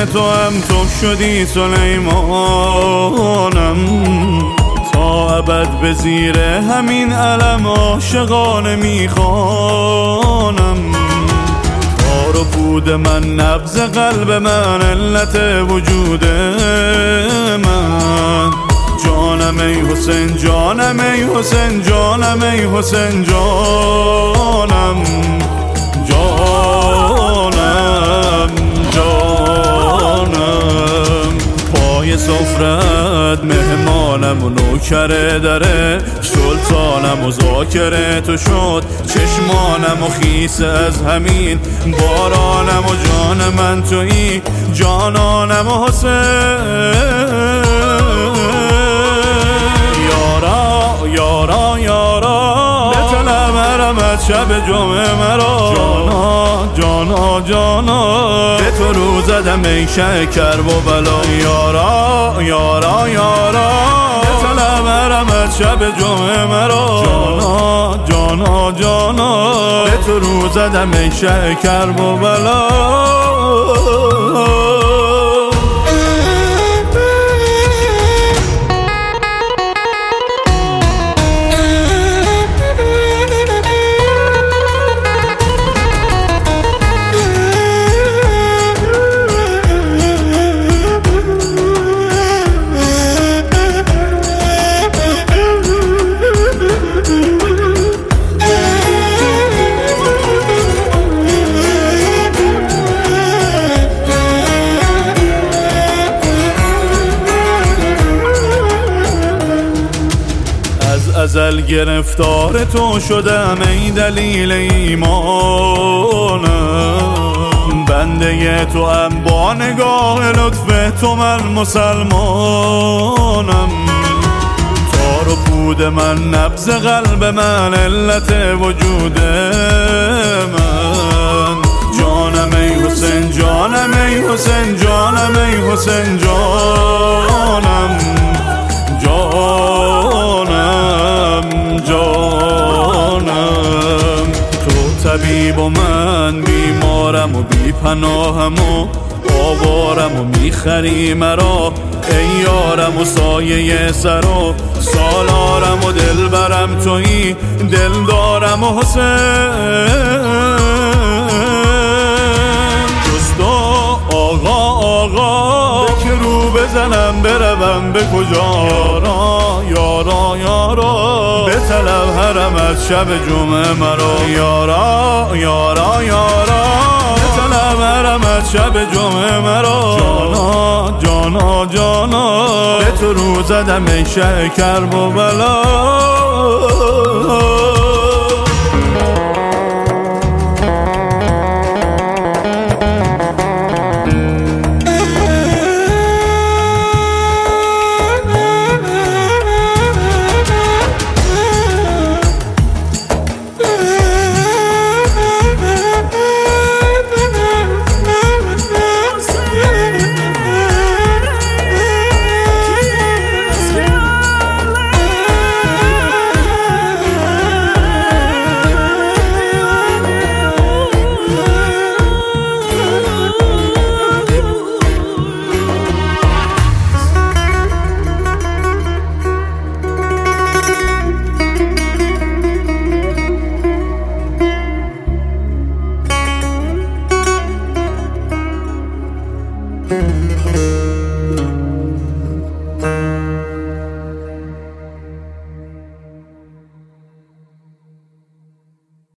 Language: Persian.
تو هم تو شدی سلیمانم، تا ابد به زیر همین علم عاشقانه میخوانم. تار و پود من، نبض قلب من، علت وجود من. جانم ای حسین، جانم ای حسین، جانم ای حسین، جانم جانم جانم. پای سفرت مهمانم و نوکر دره، سلطانم و ذاکر تو شد چشمانم و خیس از همین بارانم. و جان من تویی، جانانم و حسین. یارا یارا به طلب حرمت شب جمعه مرا، جانا جانا جانا به تو رو زدم ای شکر و بلا. یارا یارا یارا به طلب حرمت شب جمعه مرا، جانا جانا جانا به تو رو زدم ای شکر و بلا. ازل گرفتار تو شدم ای دلیل ایمانم، بنده تو ام با نگاه لطف تو من مسلمانم. تار و پود من، نبض قلب من، علت وجود من. جانم ای حسین، جانم ای حسین، جانم ای حسین، جانم جانم جانم. تو طبیب و من بیمارم و بی پناهم و آوارم و میخری مرا. ای یارم و سایه سر و سالارم و دلبرم تویی، دلدارم و حسین. جست و آقا به که رو بزنم بروم به کجا. یارا یارا به طلب حرمت شب جمعه مرا. یارا یارا یارا به طلب حرمت شب جمعه مرا، جانا جانا جانا به تو رو زدم ای شکر و بلا.